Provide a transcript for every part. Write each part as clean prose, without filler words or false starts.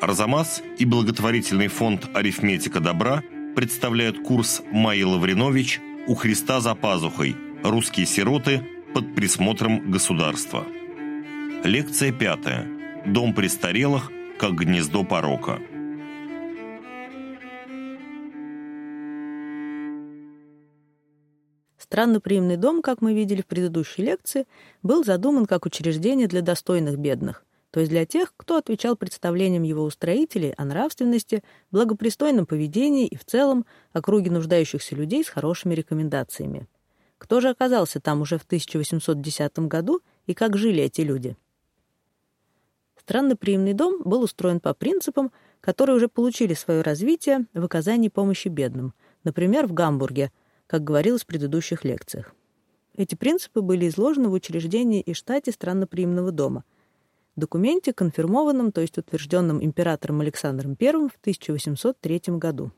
Арзамас и благотворительный фонд «Арифметика добра» представляют курс Майи Лавринович «У Христа за пазухой. Русские сироты под присмотром государства». Лекция 5. Дом престарелых как гнездо порока. Странноприимный дом, как мы видели в предыдущей лекции, был задуман как учреждение для достойных бедных, то есть для тех, кто отвечал представлениям его устроителей о нравственности, благопристойном поведении и в целом о круге нуждающихся людей с хорошими рекомендациями. Кто же оказался там уже в 1810 году и как жили эти люди? Странноприимный дом был устроен по принципам, которые уже получили свое развитие в оказании помощи бедным, например, в Гамбурге, как говорилось в предыдущих лекциях. Эти принципы были изложены в учреждении и штате странноприимного дома, документе, конфирмованном, то есть утвержденном императором Александром I в 1803 году.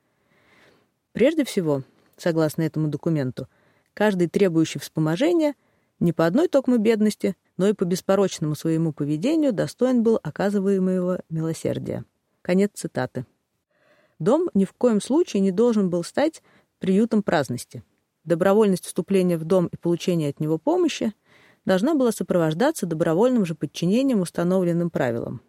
Прежде всего, согласно этому документу, каждый требующий вспоможения не по одной токмо бедности, но и по беспорочному своему поведению достоин был оказываемого милосердия. Конец цитаты. Дом ни в коем случае не должен был стать приютом праздности. Добровольность вступления в дом и получения от него помощи должна была сопровождаться добровольным же подчинением установленным правилам.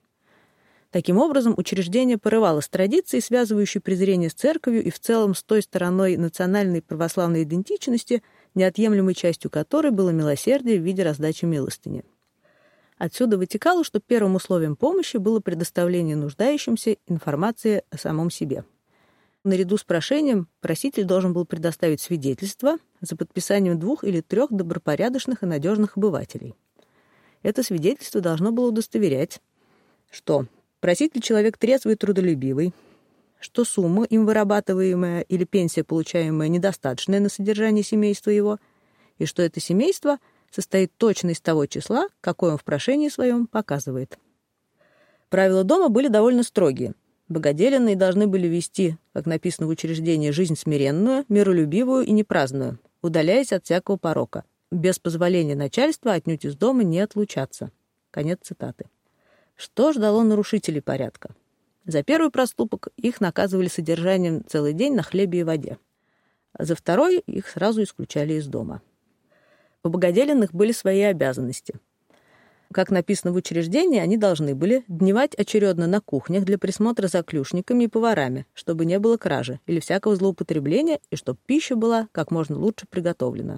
Таким образом, учреждение порывало с традицией, связывающей презрение с церковью и в целом с той стороной национальной православной идентичности, неотъемлемой частью которой было милосердие в виде раздачи милостыни. Отсюда вытекало, что первым условием помощи было предоставление нуждающимся информации о самом себе. Наряду с прошением проситель должен был предоставить свидетельство за подписанием 2 или 3 добропорядочных и надежных обывателей. Это свидетельство должно было удостоверять, что проситель человек трезвый и трудолюбивый, что сумма, им вырабатываемая или пенсия, получаемая, недостаточная на содержание семейства его, и что это семейство состоит точно из того числа, какое он в прошении своем показывает. Правила дома были довольно строгие. Богоделенные должны были вести, как написано в учреждении, жизнь смиренную, миролюбивую и непраздную, удаляясь от всякого порока, без позволения начальства отнюдь из дома не отлучаться. Конец цитаты. Что ждало нарушителей порядка? За первый проступок их наказывали содержанием целый день на хлебе и воде, а за второй их сразу исключали из дома. У богоделенных были свои обязанности. Как написано в учреждении, они должны были дневать очередно на кухнях для присмотра за клюшниками и поварами, чтобы не было кражи или всякого злоупотребления, и чтобы пища была как можно лучше приготовлена.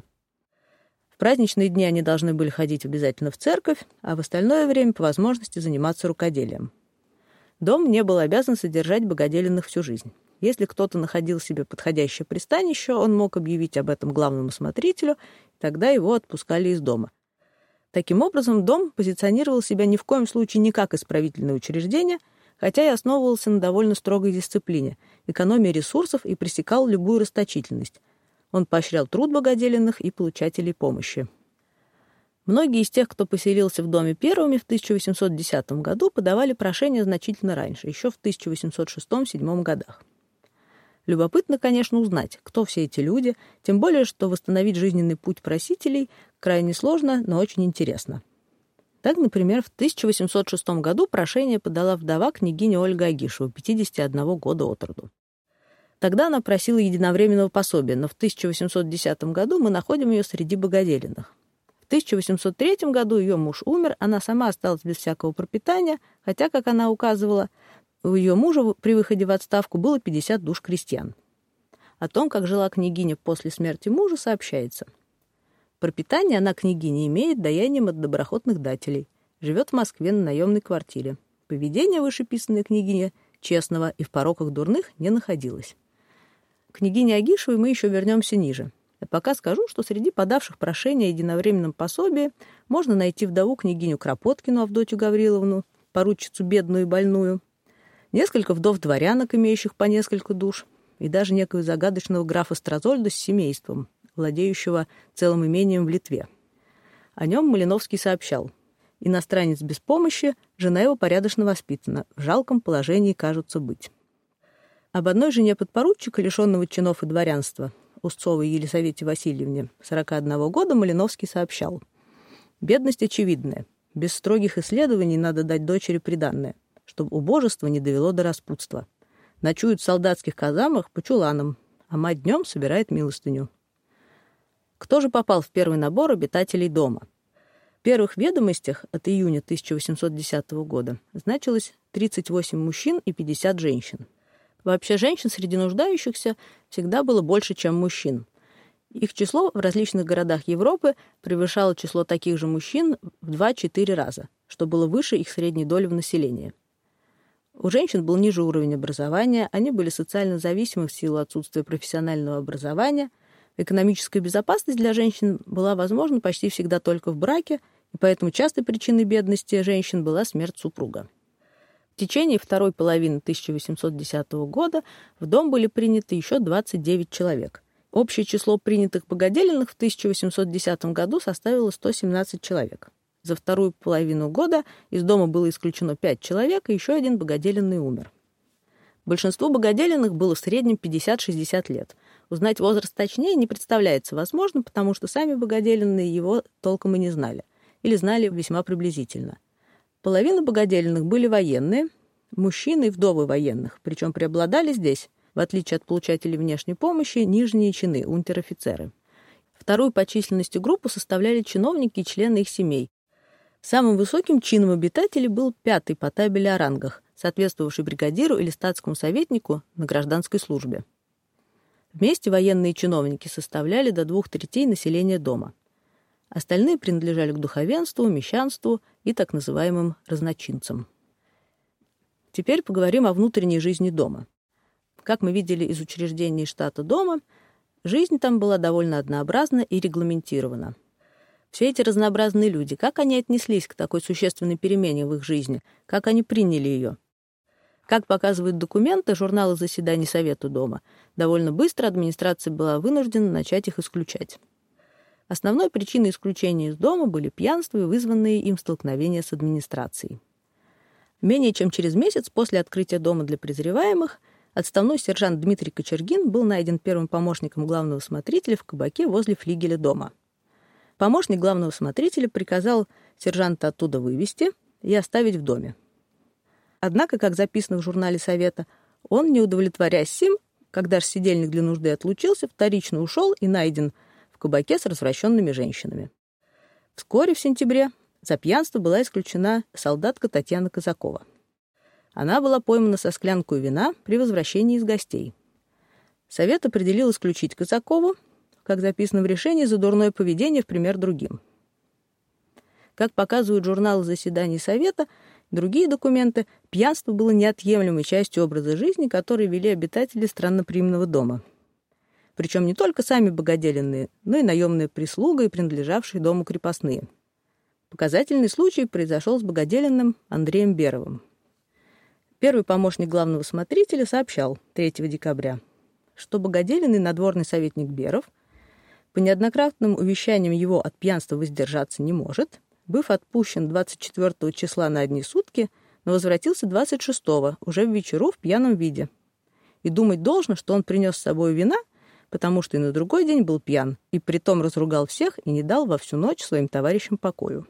В праздничные дни они должны были ходить обязательно в церковь, а в остальное время по возможности заниматься рукоделием. Дом не был обязан содержать богоделенных всю жизнь. Если кто-то находил себе подходящее пристанище, он мог объявить об этом главному смотрителю, и тогда его отпускали из дома. Таким образом, дом позиционировал себя ни в коем случае не как исправительное учреждение, хотя и основывался на довольно строгой дисциплине, экономии ресурсов и пресекал любую расточительность. Он поощрял труд богоделенных и получателей помощи. Многие из тех, кто поселился в доме первыми в 1810 году, подавали прошение значительно раньше, еще в 1806-1807 годах. Любопытно, конечно, узнать, кто все эти люди, тем более, что восстановить жизненный путь просителей крайне сложно, но очень интересно. Так, например, в 1806 году прошение подала вдова княгиня Ольга Агишева, 51 года от роду. Тогда она просила единовременного пособия, но в 1810 году мы находим ее среди богоделенных. В 1803 году ее муж умер, она сама осталась без всякого пропитания, хотя, как она указывала, у ее мужа при выходе в отставку было 50 душ крестьян. О том, как жила княгиня после смерти мужа, сообщается. Пропитание она, княгиня, имеет даянием от доброхотных дателей. Живет в Москве на наемной квартире. Поведение вышеписанной княгиня честного и в пороках дурных не находилось. К княгине Агишевой мы еще вернемся ниже. А пока скажу, что среди подавших прошение о единовременном пособии можно найти вдову княгиню Кропоткину Авдотью Гавриловну, поручицу бедную и больную, несколько вдов-дворянок, имеющих по несколько душ, и даже некого загадочного графа Стразольда с семейством, владеющего целым имением в Литве. О нем Малиновский сообщал: «Иностранец без помощи, жена его порядочно воспитана, в жалком положении кажутся быть». Об одной жене подпоручика, лишенного чинов и дворянства, Устцовой Елисавете Васильевне, 41 года, Малиновский сообщал: «Бедность очевидная. Без строгих исследований надо дать дочери приданное, чтобы убожество не довело до распутства. Ночуют в солдатских казармах по чуланам, а мать днем собирает милостыню. Кто же попал в первый набор обитателей дома? В первых ведомостях от июня 1810 года значилось 38 мужчин и 50 женщин. Вообще женщин среди нуждающихся всегда было больше, чем мужчин. Их число в различных городах Европы превышало число таких же мужчин в 2-4 раза, что было выше их средней доли в населении. У женщин был ниже уровень образования, они были социально зависимы в силу отсутствия профессионального образования. Экономическая безопасность для женщин была возможна почти всегда только в браке, и поэтому частой причиной бедности женщин была смерть супруга. В течение второй половины 1810 года в дом были приняты еще 29 человек. Общее число принятых богоделенных в 1810 году составило 117 человек. За вторую половину года из дома было исключено 5 человек, и еще один богоделенный умер. Большинству богоделенных было в среднем 50-60 лет. Узнать возраст точнее не представляется возможным, потому что сами богоделенные его толком и не знали. Или знали весьма приблизительно. Половина богоделенных были военные, мужчины и вдовы военных, причем преобладали здесь, в отличие от получателей внешней помощи, нижние чины, унтер-офицеры. Вторую по численности группу составляли чиновники и члены их семей. Самым высоким чином обитателей был 5-й по табели о рангах, соответствовавший бригадиру или статскому советнику на гражданской службе. Вместе военные чиновники составляли до 2/3 населения дома. Остальные принадлежали к духовенству, мещанству и так называемым разночинцам. Теперь поговорим о внутренней жизни дома. Как мы видели из учреждений штата дома, жизнь там была довольно однообразна и регламентирована. Все эти разнообразные люди, как они отнеслись к такой существенной перемене в их жизни, как они приняли ее? Как показывают документы, журналы заседаний Совета дома, довольно быстро администрация была вынуждена начать их исключать. Основной причиной исключения из дома были пьянство и вызванные им столкновения с администрацией. Менее чем через месяц после открытия дома для презреваемых отставной сержант Дмитрий Кочергин был найден первым помощником главного смотрителя в кабаке возле флигеля дома. Помощник главного смотрителя приказал сержанта оттуда вывести и оставить в доме. Однако, как записано в журнале Совета, он, не удовлетворяясь сим, когда же сидельник для нужды отлучился, вторично ушел и найден в кабаке с развращенными женщинами. Вскоре, в сентябре, за пьянство была исключена солдатка Татьяна Казакова. Она была поймана со склянкой вина при возвращении из гостей. Совет определил исключить Казакову, как записано в решении, за дурное поведение в пример другим. Как показывают журналы заседаний Совета, другие документы, пьянство было неотъемлемой частью образа жизни, который вели обитатели странноприимного дома. Причем не только сами богоделенные, но и наемная прислуга и принадлежавшие дому крепостные. Показательный случай произошел с богоделенным Андреем Беровым. Первый помощник главного смотрителя сообщал 3 декабря, что богоделенный надворный советник Беров по неоднократным увещаниям его от пьянства воздержаться не может, быв отпущен 24 числа на одни сутки, но возвратился 26-го, уже в вечеру в пьяном виде. И думать должно, что он принес с собой вина, потому что и на другой день был пьян, и притом разругал всех и не дал во всю ночь своим товарищам покою.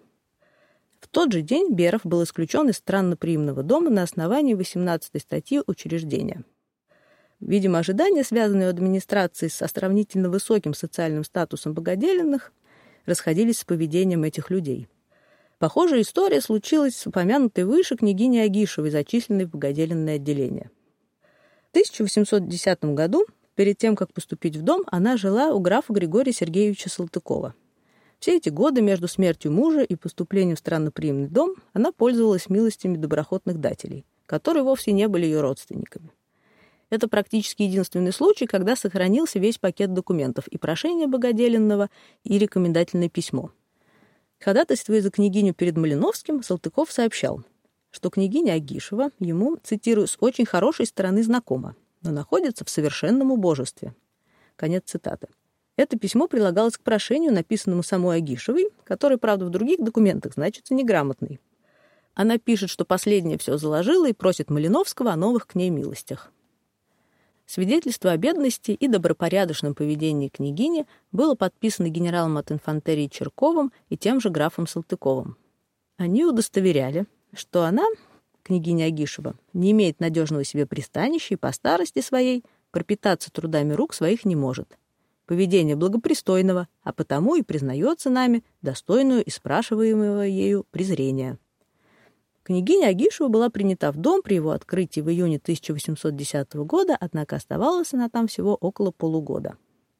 В тот же день Беров был исключен из странноприимного дома на основании 18 статьи учреждения. Видимо, ожидания, связанные у администрации со сравнительно высоким социальным статусом богоделенных, расходились с поведением этих людей. Похожая история случилась с упомянутой выше княгиней Агишевой, зачисленной в богоделенное отделение. В 1810 году, перед тем, как поступить в дом, она жила у графа Григория Сергеевича Салтыкова. Все эти годы между смертью мужа и поступлением в странноприимный дом она пользовалась милостями доброхотных дателей, которые вовсе не были ее родственниками. Это практически единственный случай, когда сохранился весь пакет документов: и прошение богоделенного, и рекомендательное письмо. Ходатайствуя за княгиню перед Малиновским, Салтыков сообщал, что княгиня Агишева ему, цитирую, «с очень хорошей стороны знакома, но находится в совершенном убожестве». Конец цитаты. Это письмо прилагалось к прошению, написанному самой Агишевой, который, правда, в других документах значится неграмотной. Она пишет, что последняя все заложила и просит Малиновского о новых к ней милостях. Свидетельство о бедности и добропорядочном поведении княгини было подписано генералом от инфантерии Черковым и тем же графом Салтыковым. Они удостоверяли, что она княгиня Агишева, не имеет надежного себе пристанища и по старости своей пропитаться трудами рук своих не может. Поведение благопристойного, а потому и признается нами достойную и спрашиваемого ею презрения. Княгиня Агишева была принята в дом при его открытии в июне 1810 года, однако оставалась она там всего около полугода.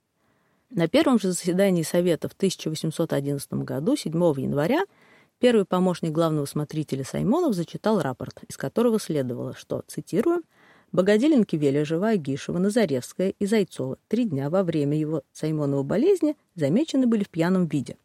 На первом же заседании Совета в 1811 году, 7 января, первый помощник главного смотрителя Саймонов зачитал рапорт, из которого следовало, что, цитирую, «Богоделенки Вележева, Агишева, Назаревская и Зайцова 3 дня во время его Саймонова болезни замечены были в пьяном виде.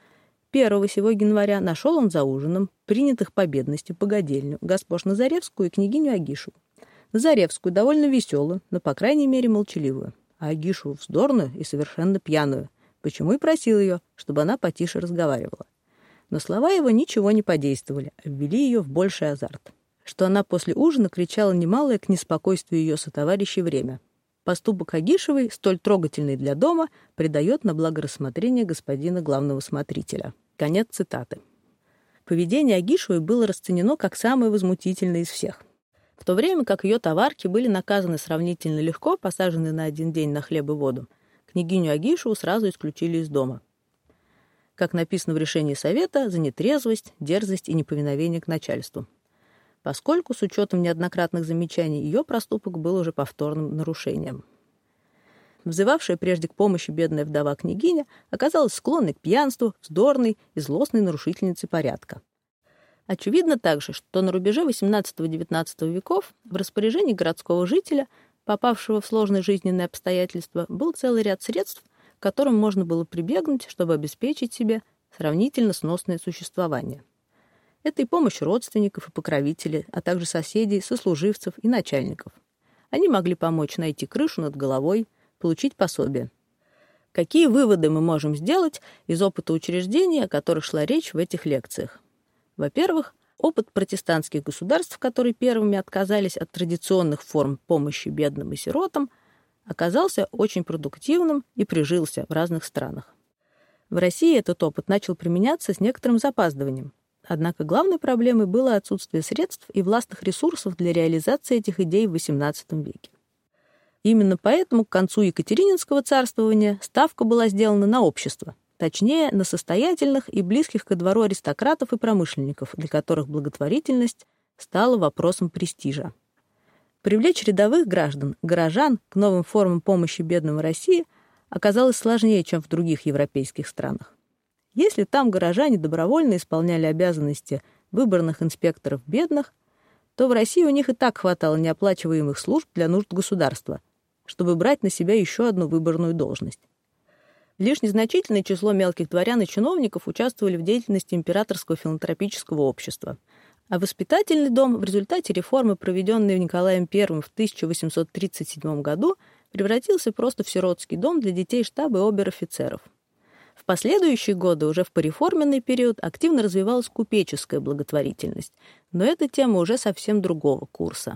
1 сего января нашел он за ужином принятых по бедности богодельню госпож Назаревскую и княгиню Агишеву. Назаревскую довольно веселую, но, по крайней мере, молчаливую, а Агишеву вздорную и совершенно пьяную, почему и просил ее, чтобы она потише разговаривала. Но слова его ничего не подействовали, а ввели ее в больший азарт, что она после ужина кричала немалое к неспокойствию ее сотоварищей время. Поступок Агишевой, столь трогательный для дома, придает на благорассмотрение господина главного смотрителя». Конец цитаты. Поведение Агишевой было расценено как самое возмутительное из всех. В то время как ее товарки были наказаны сравнительно легко, посажены на 1 день на хлеб и воду, княгиню Агишеву сразу исключили из дома. Как написано в решении Совета, за нетрезвость, дерзость и неповиновение к начальству. Поскольку, с учетом неоднократных замечаний, ее проступок был уже повторным нарушением. Взывавшая прежде к помощи бедная вдова княгиня оказалась склонной к пьянству, вздорной и злостной нарушительницей порядка. Очевидно также, что на рубеже XVIII-XIX веков в распоряжении городского жителя, попавшего в сложные жизненные обстоятельства, был целый ряд средств, к которым можно было прибегнуть, чтобы обеспечить себе сравнительно сносное существование. Это и помощь родственников и покровителей, а также соседей, сослуживцев и начальников. Они могли помочь найти крышу над головой, получить пособие. Какие выводы мы можем сделать из опыта учреждений, о которых шла речь в этих лекциях? Во-первых, опыт протестантских государств, которые первыми отказались от традиционных форм помощи бедным и сиротам, оказался очень продуктивным и прижился в разных странах. В России этот опыт начал применяться с некоторым запаздыванием. Однако главной проблемой было отсутствие средств и властных ресурсов для реализации этих идей в XVIII веке. Именно поэтому к концу Екатерининского царствования ставка была сделана на общество, точнее, на состоятельных и близких ко двору аристократов и промышленников, для которых благотворительность стала вопросом престижа. Привлечь рядовых граждан, горожан к новым формам помощи бедным в России оказалось сложнее, чем в других европейских странах. Если там горожане добровольно исполняли обязанности выборных инспекторов бедных, то в России у них и так хватало неоплачиваемых служб для нужд государства, чтобы брать на себя еще одну выборную должность. Лишь незначительное число мелких дворян и чиновников участвовали в деятельности императорского филантропического общества, а воспитательный дом в результате реформы, проведенной Николаем I в 1837 году, превратился просто в сиротский дом для детей штаба и обер-офицеров. В последующие годы, уже в пореформенный период, активно развивалась купеческая благотворительность, но эта тема уже совсем другого курса.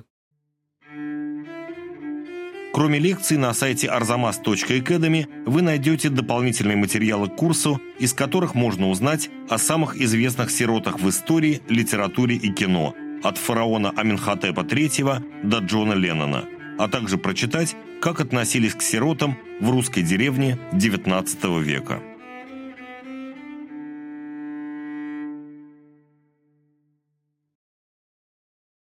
Кроме лекций, на сайте arzamas.academy вы найдете дополнительные материалы к курсу, из которых можно узнать о самых известных сиротах в истории, литературе и кино, от фараона Аменхотепа III до Джона Леннона, а также прочитать, как относились к сиротам в русской деревне XIX века.